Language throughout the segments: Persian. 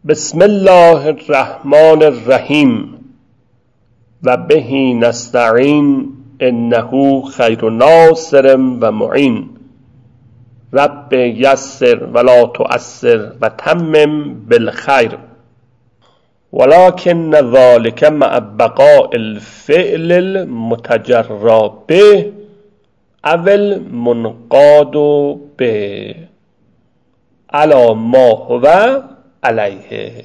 بسم الله الرحمن الرحیم و به نستعین انه خیر ناصر و معین. رب یسر ولا تعسر و تمم بالخیر. ولكن ذلك مع بقاء الفعل المتجرى به او المنقاد به علی ما هو علیه.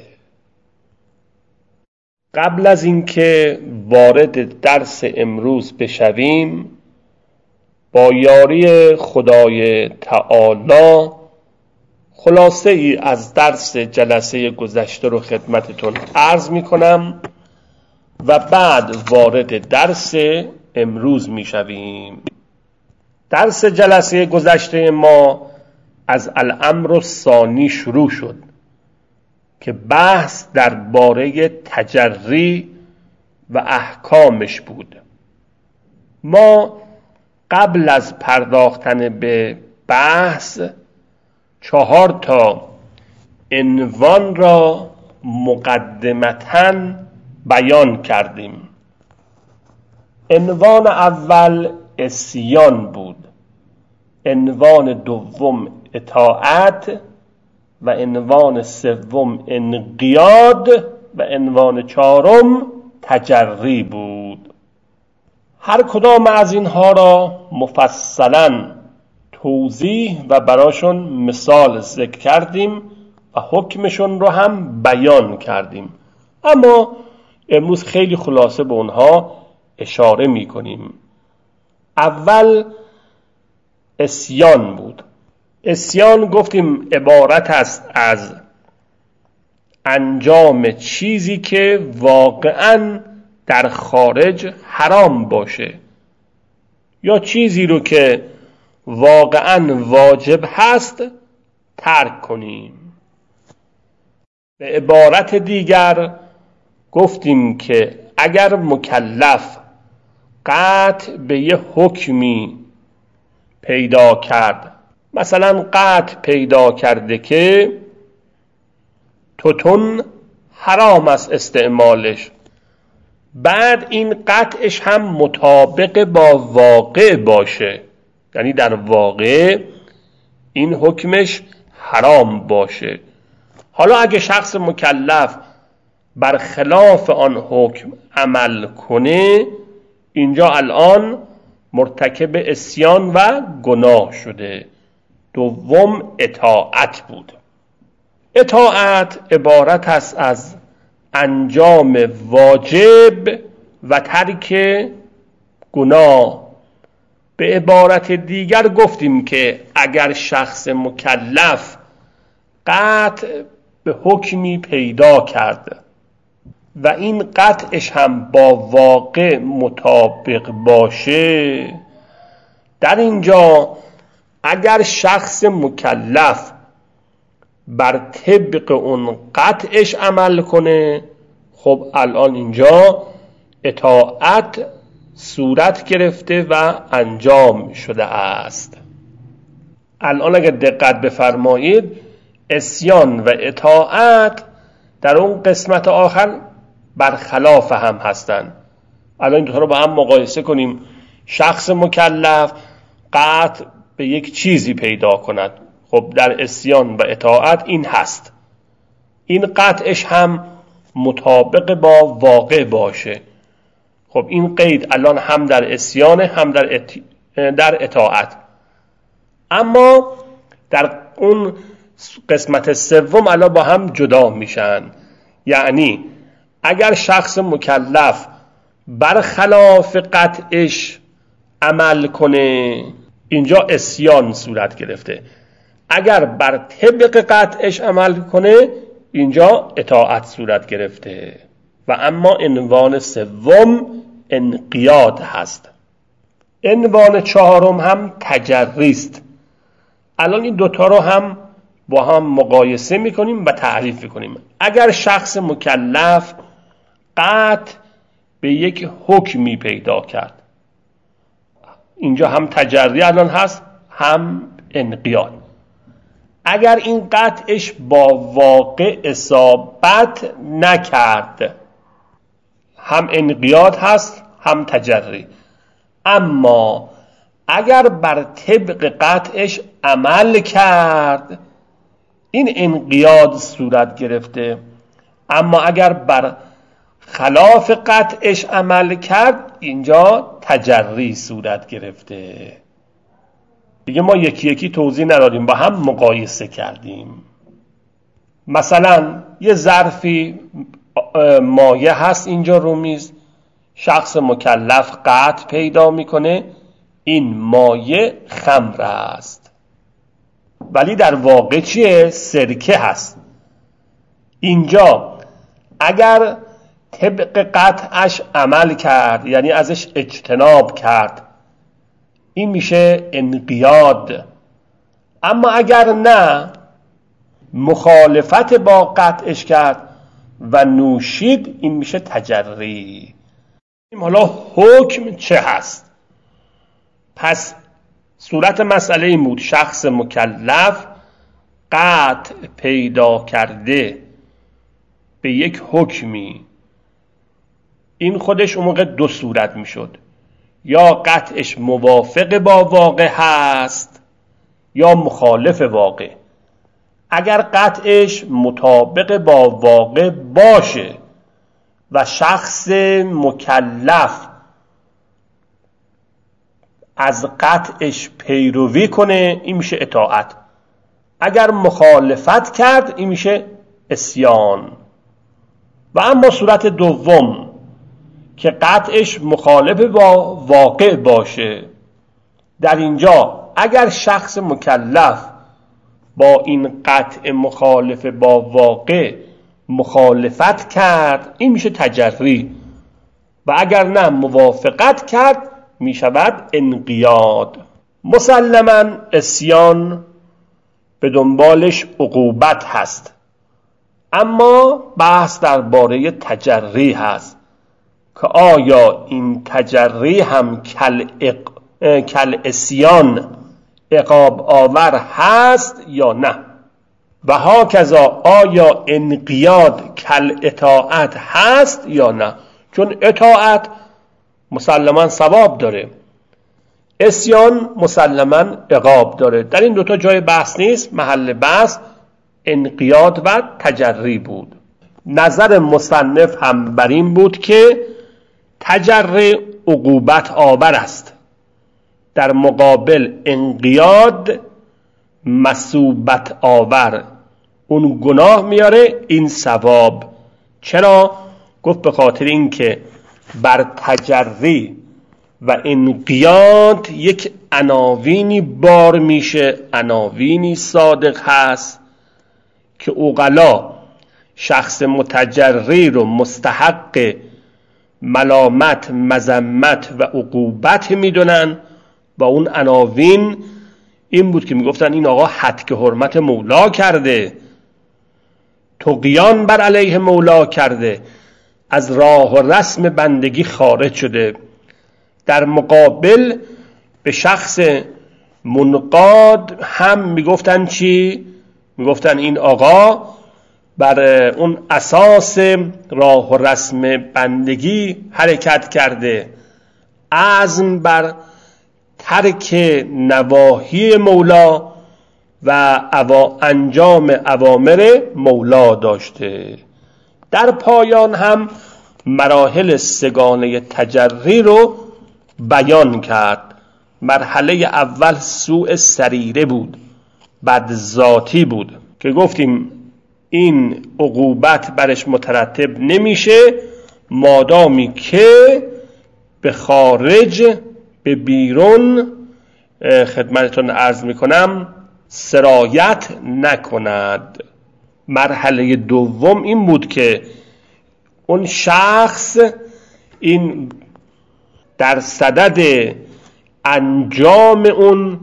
قبل از اینکه وارد درس امروز بشویم، با یاری خدای تعالی خلاصه ای از درس جلسه گذشته رو خدمتتون عرض می کنم و بعد وارد درس امروز می شویم. درس جلسه گذشته ما از الامر الثانی شروع شد که بحث درباره تجری و احکامش بود. ما قبل از پرداختن به بحث 4 تا عنوان را مقدمتاً بیان کردیم. عنوان اول عصیان بود، عنوان دوم اطاعت و عنوان سوم انقیاد و عنوان 4 تجری بود. هر کدام از اینها را مفصلاً توضیح و براشون مثال ذکر کردیم و حکمشون رو هم بیان کردیم، اما امروز خیلی خلاصه به اونها اشاره می کنیم. اول عصیان بود. عصیان گفتیم عبارت است از انجام چیزی که واقعاً در خارج حرام باشه یا چیزی رو که واقعاً واجب هست ترک کنیم. به عبارت دیگر گفتیم که اگر مکلف قطع به یه حکمی پیدا کرد، مثلا قطع پیدا کرده که توتون حرام است استعمالش، بعد این قطعش هم مطابق با واقع باشه، یعنی در واقع این حکمش حرام باشه. حالا اگه شخص مکلف برخلاف آن حکم عمل کنه، اینجا الان مرتکب عصیان و گناه شده. دوم اطاعت بود. اطاعت عبارت است از انجام واجب و ترک گناه. به عبارت دیگر گفتیم که اگر شخص مکلف قطع به حکمی پیدا کرد و این قطعش هم با واقع مطابق باشه، در اینجا اگر شخص مکلف بر طبق اون قطعش عمل کنه، خب الان اینجا اطاعت صورت گرفته و انجام شده است. الان اگر دقت بفرمایید، عصیان و اطاعت در اون قسمت آخر برخلاف هم هستند. الان این دو تا رو با هم مقایسه کنیم. شخص مکلف قطع به یک چیزی پیدا کند، خب در عصیان و اطاعت این هست، این قطعش هم مطابق با واقع باشه. خب این قید الان هم در عصیان هم در اطاعت. اما در اون قسمت سوم الان با هم جدا میشن. یعنی اگر شخص مکلف برخلاف قطعش عمل کنه، اینجا عصیان صورت گرفته. اگر بر طبق قطعش عمل کنه، اینجا اطاعت صورت گرفته. و اما عنوان سوم انقیاد هست. عنوان 4 هم تجری است. الان این دوتا رو هم با هم مقایسه میکنیم و تعریف میکنیم. اگر شخص مکلف قطع به یک حکمی پیدا کرد، اینجا هم تجری الان هست هم انقیاد. اگر این قطعش با واقع اصابت نکرد، هم انقیاد هست هم تجری. اما اگر بر طبق قطعش عمل کرد، این انقیاد صورت گرفته. اما اگر بر خلاف قطعش عمل کرد، اینجا تجری صورت گرفته. دیگه ما یکی یکی توضیح ندادیم، با هم مقایسه کردیم. مثلا یه ظرفی مایع هست اینجا رو میز، شخص مکلف قطع پیدا میکنه این مایع خمر است، ولی در واقع چیه؟ سرکه هست. اینجا اگر طبق قطعش عمل کرد، یعنی ازش اجتناب کرد، این میشه انقیاد. اما اگر نه، مخالفت با قطعش کرد و نوشید، این میشه تجری. حالا حکم چه هست؟ پس صورت مسئله این بود: شخص مکلف قطع پیدا کرده به یک حکمی، این خودش اون موقع دو صورت میشد: یا قطعش موافق با واقع هست یا مخالف واقع. اگر قطعش مطابق با واقع باشه و شخص مکلف از قطعش پیروی کنه، این میشه اطاعت. اگر مخالفت کرد، این میشه عصیان. و اما صورت دوم که قطعش مخالف با واقع باشه، در اینجا اگر شخص مکلف با این قطع مخالف با واقع مخالفت کرد، این میشه تجری. و اگر نه موافقت کرد، میشود انقیاد. مسلماً عصیان به دنبالش عقوبت هست، اما بحث درباره تجری هست که آیا این تجری هم کل عصیان عقاب آور هست یا نه. و هاکذا آیا انقیاد کل اطاعت هست یا نه. چون اطاعت مسلماً ثواب داره، عصیان مسلماً عقاب داره. در این دوتا جای بحث نیست، محل بحث انقیاد و تجری بود. نظر مصنف هم بر این بود که تجری عقوبت آور است، در مقابل انقیاد مثوبت آور. اون گناه میاره، این ثواب. چرا؟ گفت به خاطر این که بر تجری و انقیاد یک عناوینی بار میشه، عناوینی صادق هست که عقلا شخص متجری رو مستحق ملامت، مذمت و عقوبت میدونن. و اون عناوین این بود که میگفتن این آقا هتک حرمت مولا کرده، طغیان بر علیه مولا کرده، از راه و رسم بندگی خارج شده. در مقابل به شخص منقاد هم میگفتن چی؟ میگفتن این آقا بر اون اساس راه و رسم بندگی حرکت کرده، عزم بر ترک نواهی مولا و انجام اوامر مولا داشته. در پایان هم مراحل سگانه تجری رو بیان کرد. مرحله اول سوء سریره بود، بد ذاتی بود که گفتیم این عقوبت برش مترتب نمیشه مادامی که به خارج، به بیرون، خدمتتون عرض میکنم، سرایت نکند. مرحله دوم این بود که اون شخص این در صدد انجام اون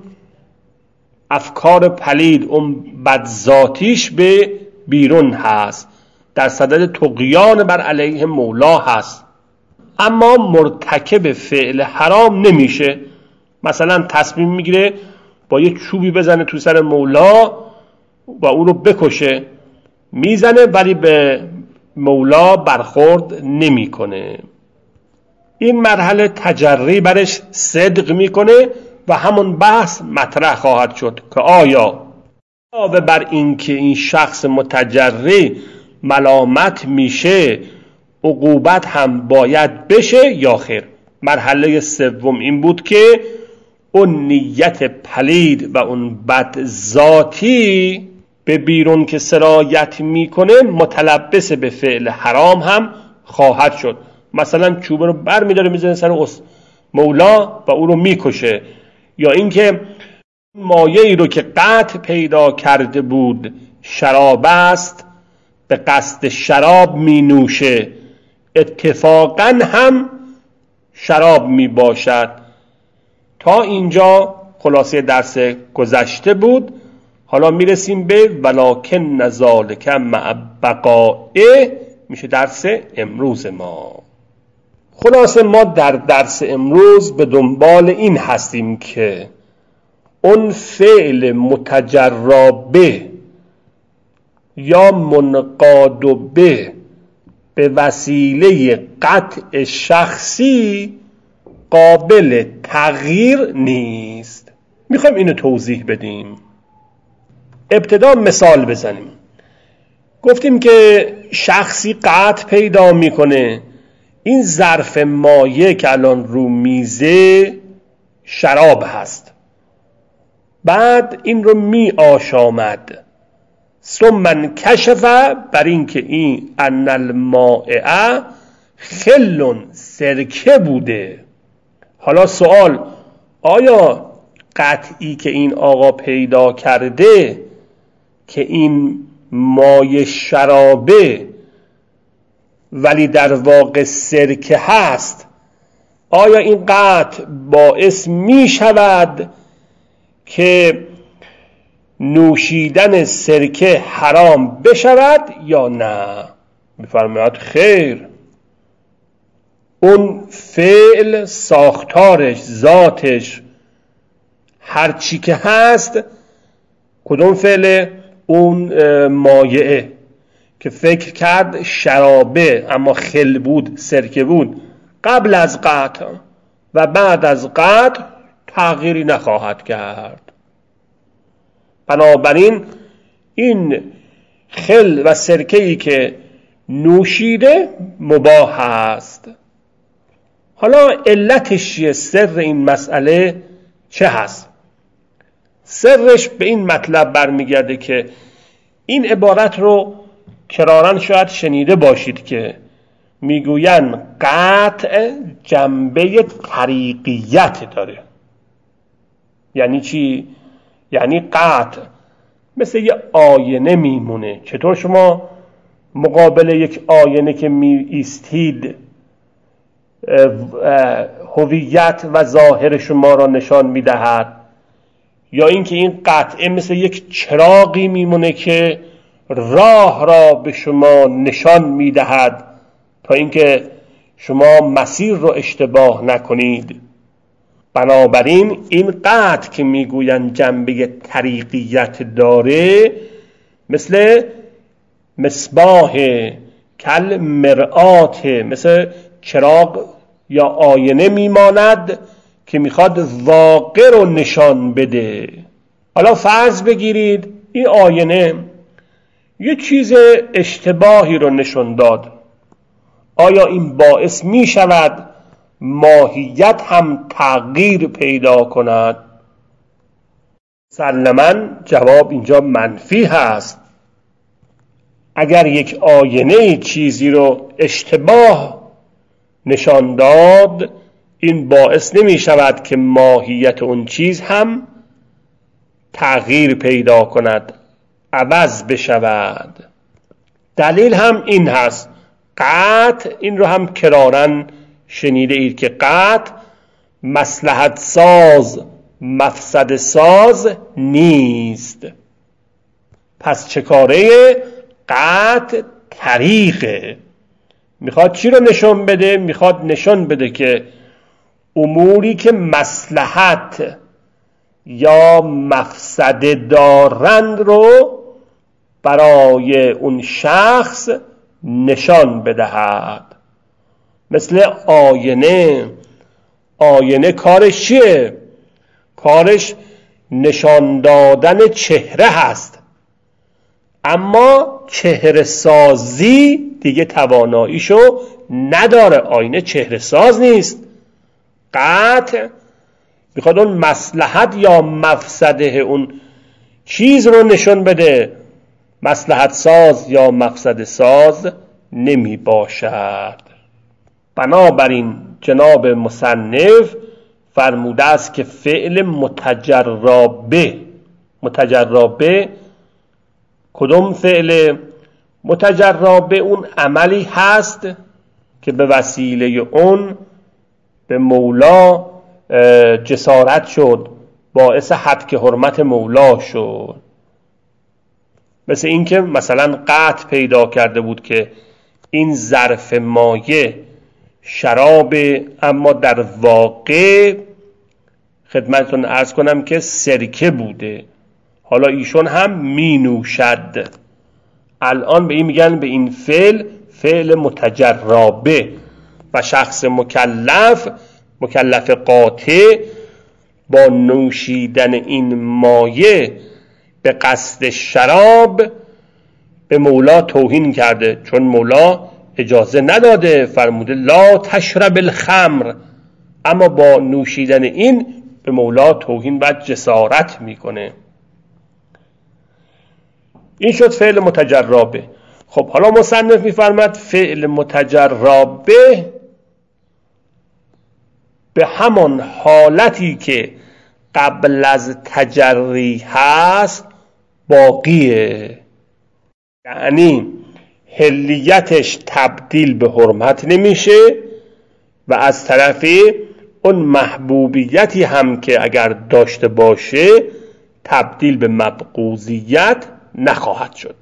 افکار پلید، اون بدذاتیش به بیرون هست، در صدد طغیان بر علیه مولا هست، اما مرتکب فعل حرام نمیشه. مثلا تصمیم میگیره با یه چوبی بزنه تو سر مولا و او رو بکشه، میزنه ولی به مولا برخورد نمیکنه. این مرحله تجری برش صدق میکنه و همون بحث مطرح خواهد شد که آیا علاوه بر این که این شخص متجری ملامت میشه عقوبت هم باید بشه یا خیر. مرحله سوم این بود که اون نیت پلید و اون بد ذاتی به بیرون که سرایت میکنه متلبس به فعل حرام هم خواهد شد. مثلا چوبه رو بر میداره میزنه سر مولا و او رو میکشه، یا اینکه مایه‌ای رو که قطع پیدا کرده بود شراب است به قصد شراب می نوشه، اتفاقا هم شراب می باشد. تا اینجا خلاصه درس گذشته بود. حالا می رسیم به ولکن ذالک مع بقائه، میشه درس امروز ما. خلاصه ما در درس امروز به دنبال این هستیم که اون فعل متجرا به یا منقاد به وسیله قطع شخصی قابل تغییر نیست. میخوایم اینو توضیح بدیم. ابتدا مثال بزنیم. گفتیم که شخصی قطع پیدا میکنه، این ظرف مایع که الان رو میزه شراب هست، بعد این رو می آشامد، ثم انکشف بر این که این ان المائع خل سرکه بوده. حالا سوال، آیا قطعی که این آقا پیدا کرده که این مایع شرابه ولی در واقع سرکه هست، آیا این قطع باعث می شود که نوشیدن سرکه حرام بشود یا نه؟ می‌فرماید خیر. اون فعل، ساختارش، ذاتش، هر چی که هست، کدوم فعل؟ اون مایعه که فکر کرد شرابه اما خل بود، سرکه بود قبل از قطع و بعد از قطع تغییری نخواهد کرد. بنابراین این خل و سرکه‌ای که نوشیده مباح است. حالا علتش چیه؟ سر این مسئله چه هست؟ سرش به این مطلب برمیگرده که این عبارت رو کراراً شاید شنیده باشید که میگوین قطع جنبه طریقیت داره. یعنی چی؟ یعنی قطع مثل یه آینه میمونه. چطور شما مقابل یک آینه که می ایستید هویت و ظاهر شما را نشان میدهد، یا اینکه این قطعه مثل یک چراغی میمونه که راه را به شما نشان میدهد تا اینکه شما مسیر رو اشتباه نکنید. بنابراین این قطع که میگوین جنبه طریقیت داره مثل مصباح، کل مرآت، مثل چراغ یا آینه میماند که میخواد واقع رو نشان بده. حالا فرض بگیرید این آینه یه چیز اشتباهی رو نشون داد، آیا این باعث میشود ماهیت هم تغییر پیدا کند؟ مسلماً جواب اینجا منفی هست. اگر یک آینه چیزی رو اشتباه نشان داد، این باعث نمی شود که ماهیت اون چیز هم تغییر پیدا کند، عوض بشود. دلیل هم این هست. قطع، این رو هم کراراً شنیده اید که قطع مصلحت ساز مفسد ساز نیست. پس چه کاره؟ قطع طریقه. میخواد چی رو نشون بده؟ میخواد نشون بده که اموری که مصلحت یا مفسده دارند رو برای اون شخص نشان بدهد. مثل آینه کارش چیه؟ کارش نشان دادن چهره هست، اما چهره سازی دیگه تواناییشو نداره. آینه چهره ساز نیست، قطع میخواد اون مصلحت یا مفسده اون چیز رو نشون بده، مصلحت ساز یا مفسده ساز نمی باشد. بنابراین جناب مصنف فرموده است که فعل متجربه کدوم فعل؟ متجربه اون عملی هست که به وسیله اون به مولا جسارت شد، باعث حتک حرمت مولا شد. مثل این که مثلا قطع پیدا کرده بود که این ظرف مایع شراب، اما در واقع خدمتتون عرض کنم که سرکه بوده، حالا ایشون هم می نوشد. الان به این میگن به این فعل متجربه، و شخص مکلف قاطع با نوشیدن این مایع به قصد شراب به مولا توهین کرده، چون مولا اجازه نداده، فرموده لا تشرب الخمر، اما با نوشیدن این به مولا توهین و جسارت میکنه. این شد فعل متجربه. خب حالا مصنف میفرماد فعل متجربه به همان حالتی که قبل از تجری هست باقیه، یعنی حلیتش تبدیل به حرمت نمیشه و از طرفی اون محبوبیتی هم که اگر داشته باشه تبدیل به مبغوضیت نخواهد شد.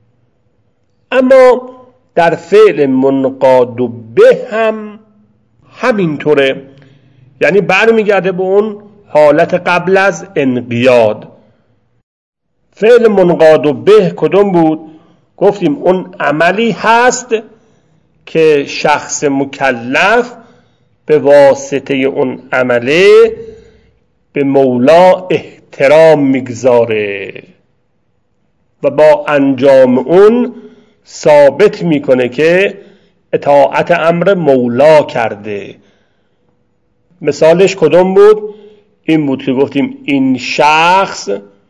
اما در فعل منقاد به هم همینطوره، یعنی برمیگرده به اون حالت قبل از انقیاد. فعل منقاد به کدوم بود؟ گفتیم اون عملی هست که شخص مکلف به واسطه اون عمله به مولا احترام میگذاره و با انجام اون ثابت میکنه که اطاعت امر مولا کرده. مثالش کدوم بود؟ این بود که گفتیم این شخص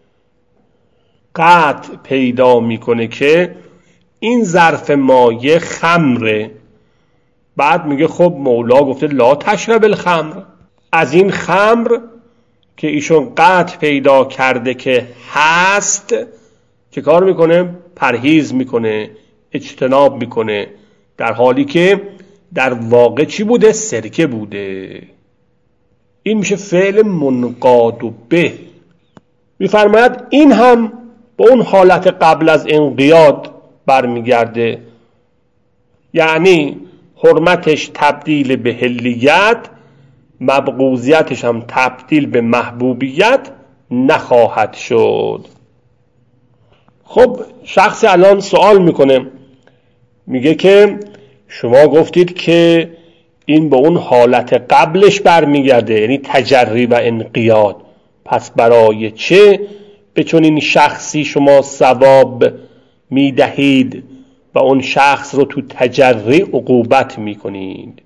قطع پیدا میکنه که این ظرف مایع خمره، بعد میگه خب مولا گفته لا تشرب الخمر، از این خمر که ایشون قطع پیدا کرده که هست چه کار میکنه؟ پرهیز میکنه، اجتناب میکنه، در حالی که در واقع چی بوده؟ سرکه بوده. این میشه فعل منقاد به. میفرماید این هم به اون حالت قبل از انقیاد برمیگرده، یعنی حرمتش تبدیل به حلیت، مبغوضیتش هم تبدیل به محبوبیت نخواهد شد. خب شخصی الان سوال میکنه، میگه که شما گفتید که این به اون حالت قبلش برمیگرده، یعنی تجری و انقیاد، پس برای چه به چون این شخصی شما ثواب میدهید و اون شخص رو تو تجری عقوبت میکنید؟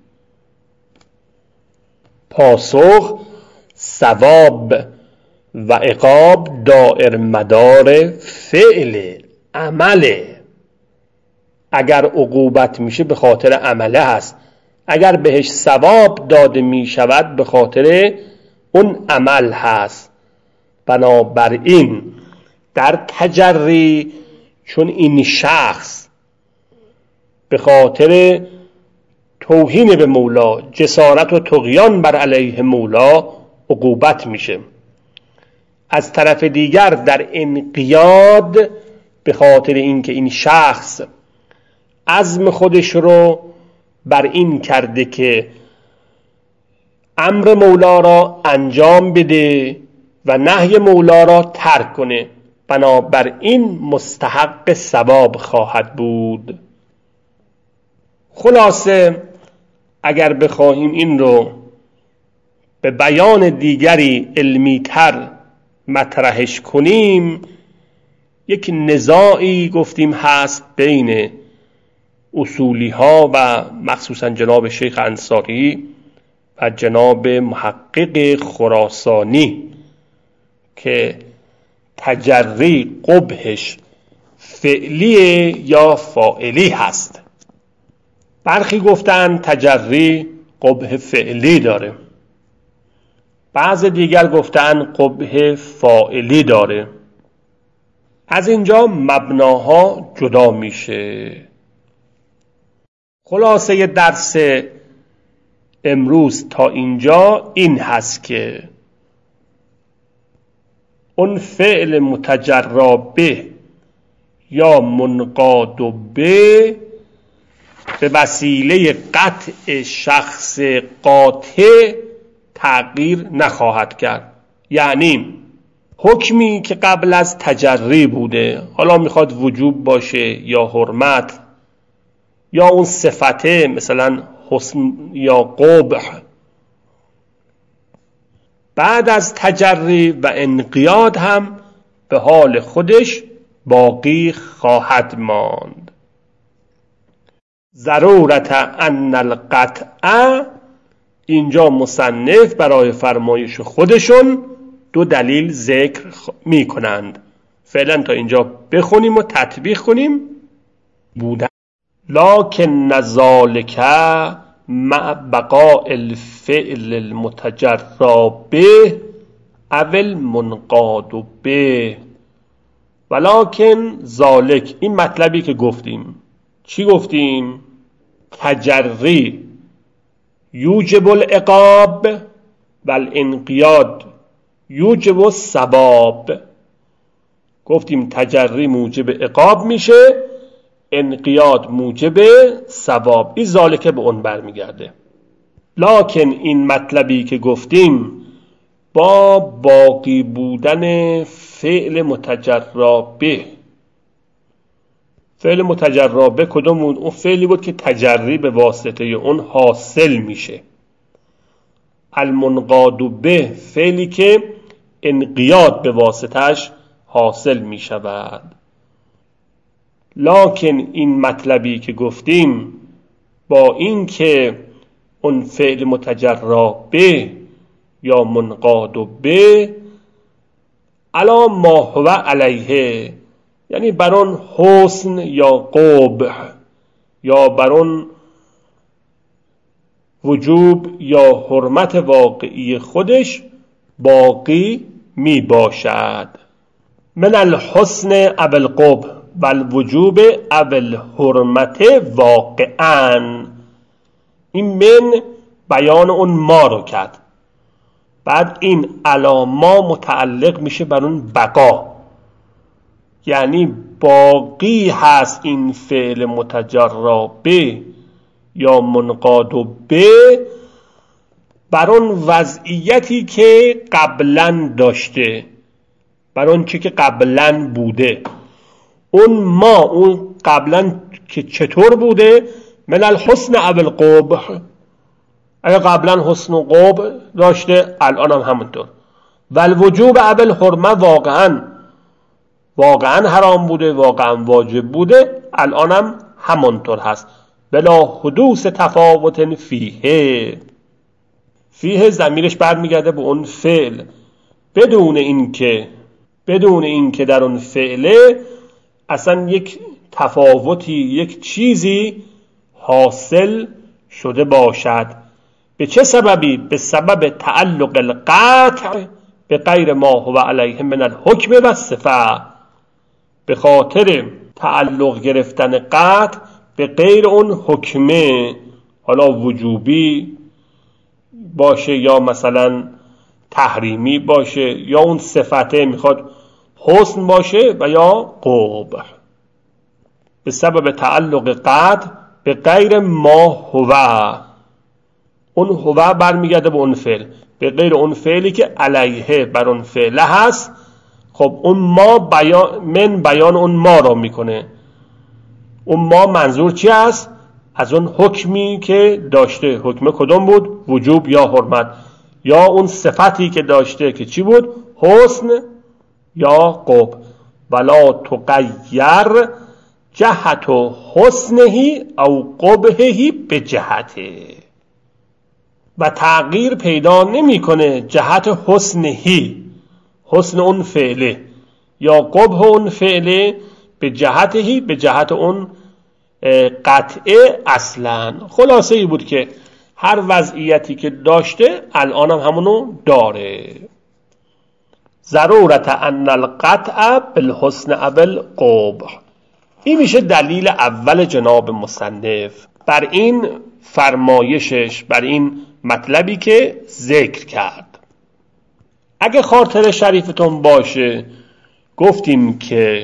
پاسخ: ثواب و عقاب دائر مدار فعل عمله. اگر عقوبت میشه به خاطر عمله هست، اگر بهش ثواب داده میشود به خاطر اون عمل هست. بنابراین در تجری چون این شخص به خاطر توهین به مولا، جسارت و طغیان بر علیه مولا عقوبت میشه، از طرف دیگر در انقیاد به خاطر اینکه این شخص عزم خودش رو بر این کرده که امر مولا را انجام بده و نهی مولا را ترک کنه، بنابراین مستحق ثواب خواهد بود. خلاصه اگر بخواهیم این رو به بیان دیگری علمی‌تر مطرحش کنیم، یک نزاعی گفتیم هست بین اصولی ها و مخصوصا جناب شیخ انصاری و جناب محقق خراسانی که تجری قبحش فعلی یا فاعلی هست. برخی گفتن تجری قبح فعلی داره، بعض دیگر گفتن قبح فاعلی داره. از اینجا مبناها جدا میشه. خلاصه درس امروز تا اینجا این هست که اون فعل متجری به یا منقاد به وسیله قطع شخص قاطع تغییر نخواهد کرد. یعنی حکمی که قبل از تجری بوده، حالا میخواد وجوب باشه یا حرمت یا اون صفته مثلا حسن یا قبح، بعد از تجری و انقیاد هم به حال خودش باقی خواهد ماند. ضرورت ان القطع، اینجا مصنف برای فرمایش خودشون دو دلیل ذکر می کنند. فعلا تا اینجا بخونیم و تطبیق کنیم. بودن لکن ذالک مع بقاء الفعل المتجری به او المنقاد به، ولکن ذالک، این مطلبی که گفتیم چی گفتیم؟ تجری یوجب العقاب و الانقیاد یوجب الثواب. گفتیم تجری موجب عقاب میشه، انقیاد موجب ثواب. این ذالکه به اون برمیگرده. لکن این مطلبی که گفتیم با باقی بودن فعل متجری به. فعل متجری به کدوم؟ اون فعلی بود که تجری به واسطه اون حاصل میشه. المنقاد به فعلی که انقیاد به واسطهش حاصل میشود. لکن این مطلبی که گفتیم با این که اون فعل متجری به یا منقاد به علی ما هو علیه، یعنی بر اون حسن یا قبح یا بر اون وجوب یا حرمت واقعی خودش باقی می باشد. من الحسن او القبح و الوجوب او الحرمت واقعا. این من بیان اون ما رو کرد. بعد این علاما متعلق میشه بر اون بقا، یعنی باقی هست این فعل متجری به یا منقاد به بر اون وضعیتی که قبلا داشته، بر اون چی که قبلا بوده. اون ما اون قبلا که چطور بوده؟ من الحسن او القبح، اگه قبلا حسن و قبح داشته الان هم همونطور. و الوجوب او الحرمه واقعا حرام بوده، واقعا واجب بوده، الان هم همونطور هست. بلا حدوث تفاوت فیه ضمیرش برمیگرده به اون فعل، بدون اینکه در اون فعله اصلا یک تفاوتی، یک چیزی حاصل شده باشد. به چه سببی؟ به سبب تعلق القطع به غیر ما هو علیه من الحکم و الصفه، به خاطر تعلق گرفتن قطع به غیر اون حکمه، حالا وجوبی باشه یا مثلا تحریمی باشه یا اون صفته میخواد حسن باشه و یا قبح، به سبب تعلق قطع به غیر ما هو. اون هو برمیگرده به اون فعل، به غیر اون فعلی که علیه بر اون فعل هست خب اون ما بیان اون ما را میکنه. اون ما منظور چی است؟ از اون حکمی که داشته. حکم کدوم بود؟ وجوب یا حرمت، یا اون صفتی که داشته که چی بود؟ حسن یا قبح. ولا تغیر جهت حسنه او قبحه به جهته. و تغییر پیدا نمیکنه جهت حسنهی، حسن اون فعله، یا قبح اون فعله، به جهتهی، به جهت اون قطعه اصلا. خلاصه ای بود که هر وضعیتی که داشته الان هم همونو داره. ضرورت ان القطع بالحسن او القبح. این میشه دلیل اول جناب مصنف بر این فرمایشش، بر این مطلبی که ذکر کرد. اگه خاطر شریفتون باشه گفتیم که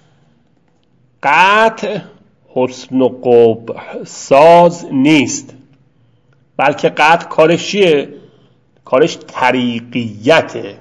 قطع حسن و قبح ساز نیست، بلکه قطع کارش چیه؟ کارش طریقیته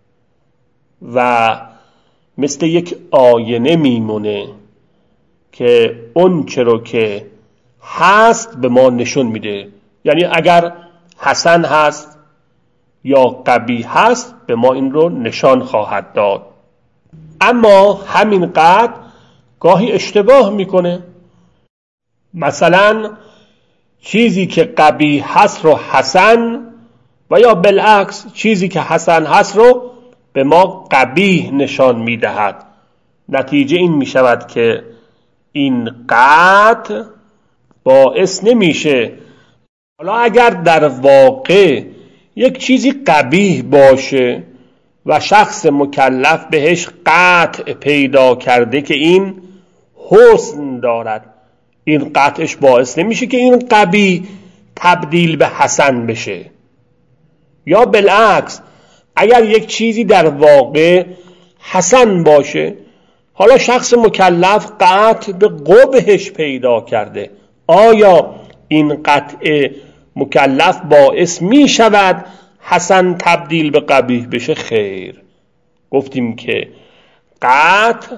و مثل یک آینه میمونه که اون چرا که هست به ما نشون میده. یعنی اگر حسن هست یا قبیح هست به ما این رو نشان خواهد داد. اما همین قطع گاهی اشتباه میکنه. مثلا چیزی که قبیح هست رو حسن، و یا بالعکس چیزی که حسن هست رو به ما قبیح نشان میدهد. نتیجه این میشود که این قطع باعث نمیشه. حالا اگر در واقع یک چیزی قبیح باشه و شخص مکلف بهش قطع پیدا کرده که این حسن دارد، این قطعش باعث نمیشه که این قبیح تبدیل به حسن بشه. یا بالعکس اگر یک چیزی در واقع حسن باشه، حالا شخص مکلف قطع به قبحش پیدا کرده، آیا این قطع مکلف باعث می شود حسن تبدیل به قبیح بشه؟ خیر. گفتیم که قطع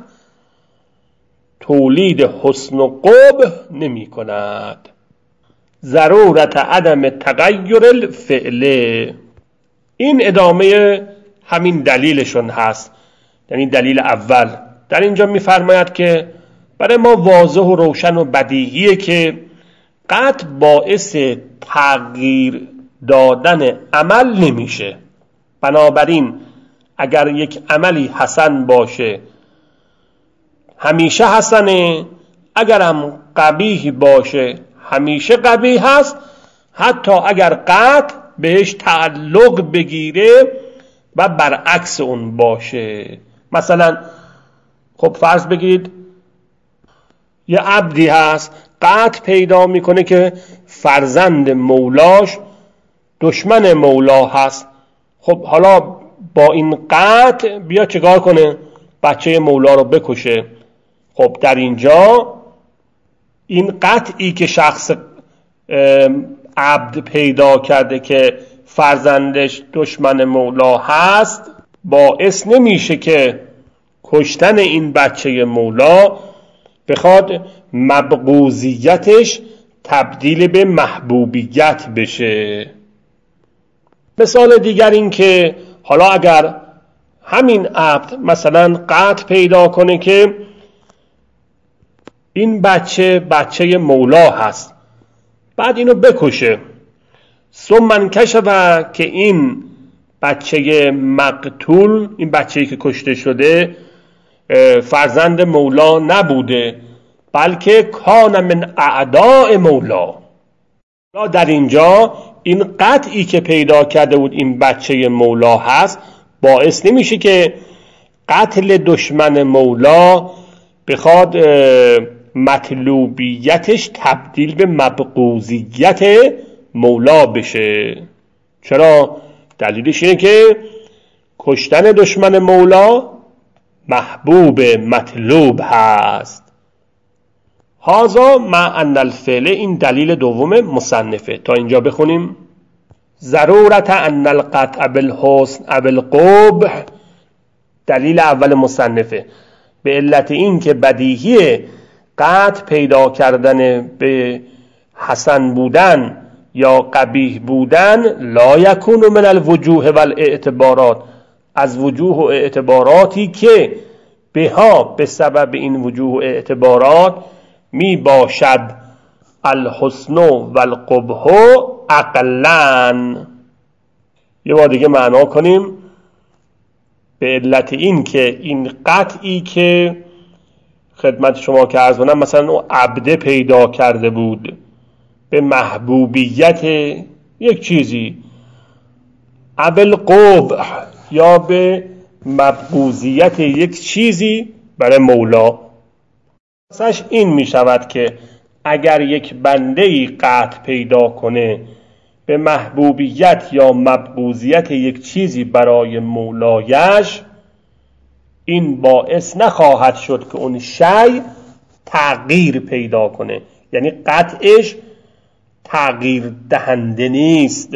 تولید حسن و قبح نمی کند. ضرورت عدم تغییر الفعله. این ادامه همین دلیلشون هست، یعنی دلیل اول. در اینجا می‌فرماید که برای ما واضح و روشن و بدیهیه که قطع باعث تغییر دادن عمل نمیشه. بنابراین اگر یک عملی حسن باشه همیشه حسنه، اگر هم قبیح باشه همیشه قبیح هست، حتی اگر قطع بهش تعلق بگیره و برعکس اون باشه. مثلا خب فرض بگیرید یه عبدی هست قطع پیدا میکنه که فرزند مولاش دشمن مولا هست. خب حالا با این قطع بیا چیکار کنه؟ بچه مولا رو بکشه. خب در اینجا این قطعی که شخص عبد پیدا کرده که فرزندش دشمن مولا هست باعث نمیشه که کشتن این بچه مولا بخواد مبغوضیتش تبدیل به محبوبیت بشه. مثال دیگر این که حالا اگر همین عبد مثلا قطع پیدا کنه که این بچه مولا هست، بعد اینو بکشه، ثم انکشف که این بچه مقتول، این بچه‌ای که کشته شده فرزند مولا نبوده بلکه کان من اعداء مولا. در اینجا این قطعی که پیدا کرده بود این بچه مولا هست باعث نمیشه که قتل دشمن مولا بخواد مطلوبیتش تبدیل به مبغوضیت مولا بشه. چرا؟ دلیلش اینه که کشتن دشمن مولا محبوب مطلوب هست. هذا مع ان الفعل، این دلیل دوم مصنفه. تا اینجا بخونیم. ضرورت ان القطع بالحسن او القبح دلیل اول مصنفه به علت این که بدیهی قطع پیدا کردن به حسن بودن یا قبیح بودن لا یکون من الوجوه والاعتبارات، از وجوه و اعتباراتی که بها به سبب این وجوه و اعتبارات می باشد الحسن والقبح عقلاً. یه بار دیگه معنا کنیم. به علت این که این قطعی که خدمت شما که عرض کنم مثلا او عبده پیدا کرده بود به محبوبیت یک چیزی، اول قبح یا به مبغوضیت یک چیزی برای مولا، مثلاش این می شود که اگر یک بنده‌ای قطع پیدا کنه به محبوبیت یا مبغوضیت یک چیزی برای مولایش، این باعث نخواهد شد که اون شیء تغییر پیدا کنه، یعنی قطعش تغییر دهنده نیست.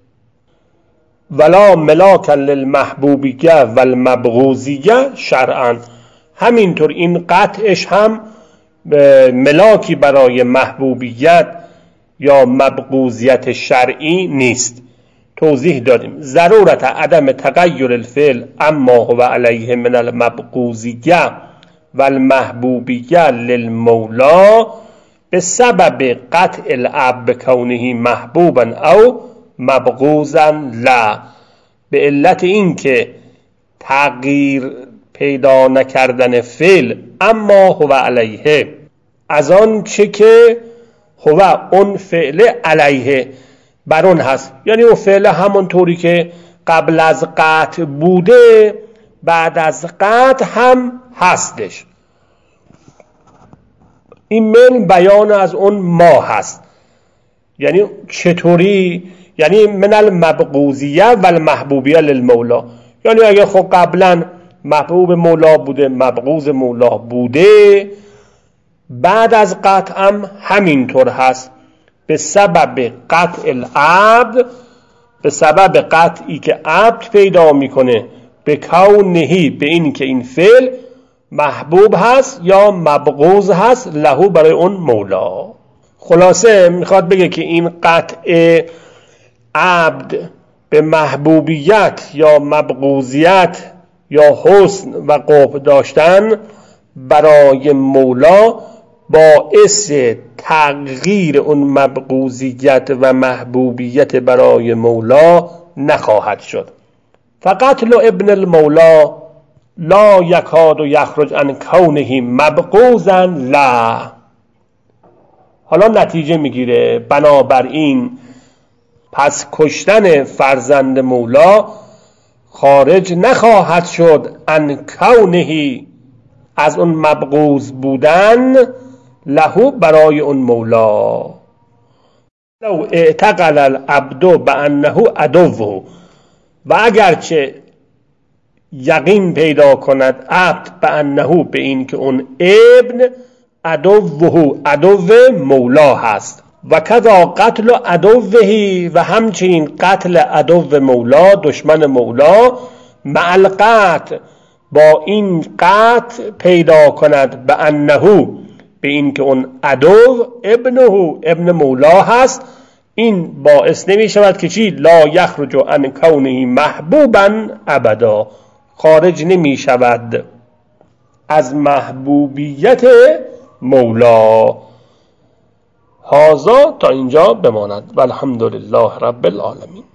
ولا ملاک للمحبوبیه والمبغوضیه شرعا، همینطور این قطعش هم ملاکی برای محبوبیت یا مبغوضیت شرعی نیست. توضیح دادیم ضرورت عدم تغییر الفعل اما هو علیه من المبغوضیه والمحبوبیه للمولا به سبب قطع العبد بکونه محبوبا او مبغوضا لا، به علت این که تغییر پیدا نکردن فعل اما هو علیه از آن چه که هو اون فعل علیه بر اون هست، یعنی اون فعل همون طوری که قبل از قطع بوده بعد از قطع هم هستش. این من بیان از اون ما هست، یعنی چطوری؟ یعنی من المبغوضیه و المحبوبیه للمولا، یعنی اگه خب قبلا محبوب مولا بوده مبغوض مولا بوده بعد از قطع هم همینطور هست به سبب قطع العبد، به سبب قطعی که عبد پیدا میکنه به کونهی، به این که این فعل محبوب هست یا مبغوض هست لهو برای اون مولا. خلاصه میخواد بگه که این قطع عبد به محبوبیت یا مبغوضیت یا حسن و قبح داشتن برای مولا باعث تغییر اون مبغوضیت و محبوبیت برای مولا نخواهد شد. فقط ابن المولا لا یکاد یخرج عن کونه مبغوضا لا. حالا نتیجه میگیره بنابراین پس کشتن فرزند مولا خارج نخواهد شد عن کونه از اون مبغوض بودن لهو برای اون مولا. لو اعتقل العبد بانه عدوه، و اگرچه یقین پیدا کند عبد بانه به این که اون ابن عدوه عدو مولا هست، و کذا قتل عدوه، و همچنین قتل عدو مولا دشمن مولا مع القطع با این قطع پیدا کند به انه به این که اون عدو ابنه ابن مولا هست، این باعث نمی شود که چی؟ لا یخرج عن کونه محبوبا ابدا، خارج نمی شود از محبوبیت مولا. هذا تا اینجا بماند و الحمدلله رب العالمین.